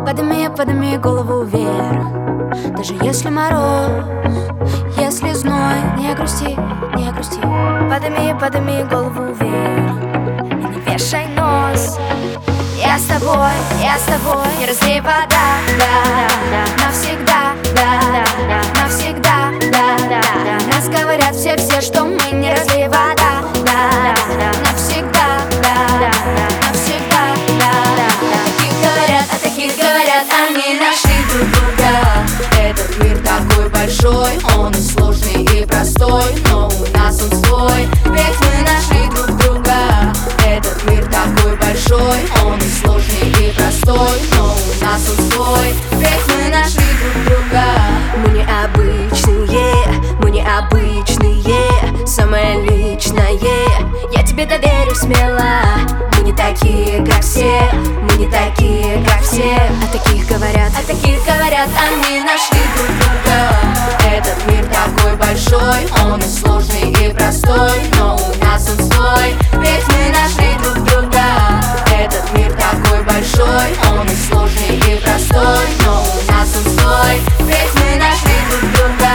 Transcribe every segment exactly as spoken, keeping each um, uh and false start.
Подними, подними голову вверх, даже если мороз, если зной. Не грусти, не грусти. Подними, подними голову вверх и не вешай нос. Я с тобой, я с тобой. Не разлей вода, да, навсегда, да, навсегда, да. Нас говорят все-все, что мы не разлей вода, да, навсегда, да, навсегда, да. Таких говорят, а таких говорят, они нашли друг друга. Этот мир такой большой, он и сложный, и простой, но у нас он свой, ведь мы нашли друг друга. Этот мир такой большой, он и сложный, и простой, но у нас он свой, ведь мы нашли друг друга. Мы необычные, мы необычные, самое личное я тебе доверю смело. Мы не такие, как все, мы не такие, как все. А таких говорят, а таких говорят, они нашли друг друга. Этот мир такой большой, он и сложный, и простой, но у нас он свой, ведь мы нашли друг друга. Этот мир такой большой, он и сложный, и простой, но у нас он свой, ведь мы нашли друг друга.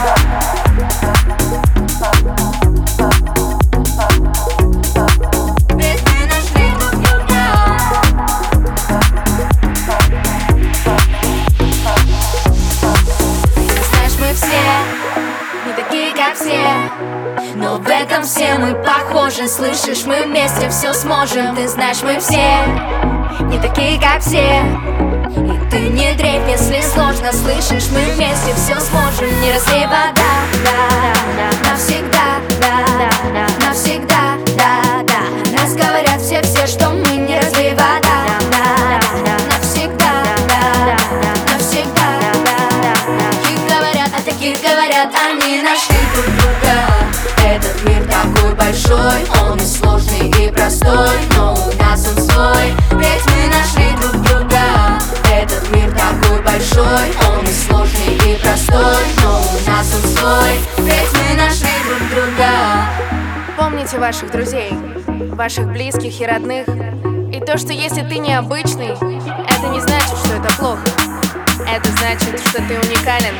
Как все, но в этом все мы похожи. Слышишь, мы вместе все сможем. Ты знаешь, мы все не такие, как все. И ты не дрейф, если сложно. Слышишь, мы вместе все сможем. Не разлей вода, да, навсегда, да, навсегда, да, да. Нас говорят все-все, что мы не разлей вода, да, навсегда, да, навсегда, да. Таких говорят, а таких говорят, они нашли друг друга. Этот мир такой большой, он и сложный, и простой, но у нас он свой, ведь мы нашли друг друга. Этот мир такой большой, он и сложный, и простой, но у нас он свой, ведь мы нашли друг друга. Помните ваших друзей, ваших близких и родных. И то, что если ты необычный, это не значит, что это плохо. Это значит, что ты уникален.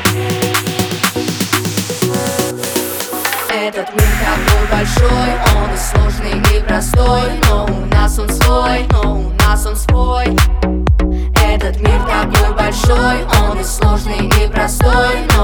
Этот мир такой большой, он и сложный, и простой, но у нас он свой, но у нас он свой. Этот мир такой большой, он и сложный, и простой, но